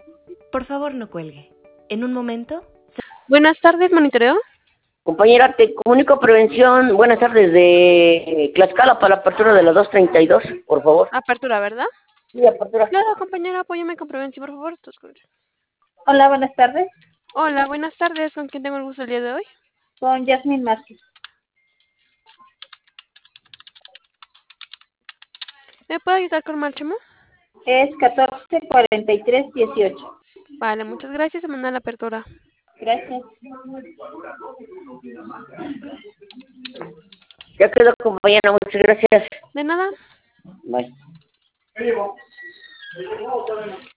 Por favor, no cuelgue. En un momento. Buenas tardes, monitoreo. Compañera, te comunico prevención. Buenas tardes de Tlaxcala para la apertura de la 232, por favor. Apertura, ¿verdad? Sí, apertura. Claro, compañera, apóyame con prevención, por favor. Hola, buenas tardes. Hola, buenas tardes. ¿Con quién tengo el gusto el día de hoy? Con Yasmin Márquez. ¿Me puede ayudar con Marchemo? Es 144318. Vale, muchas gracias. Se manda la apertura. Gracias. Ya quedó, compañera. Muchas gracias. De nada. Bye.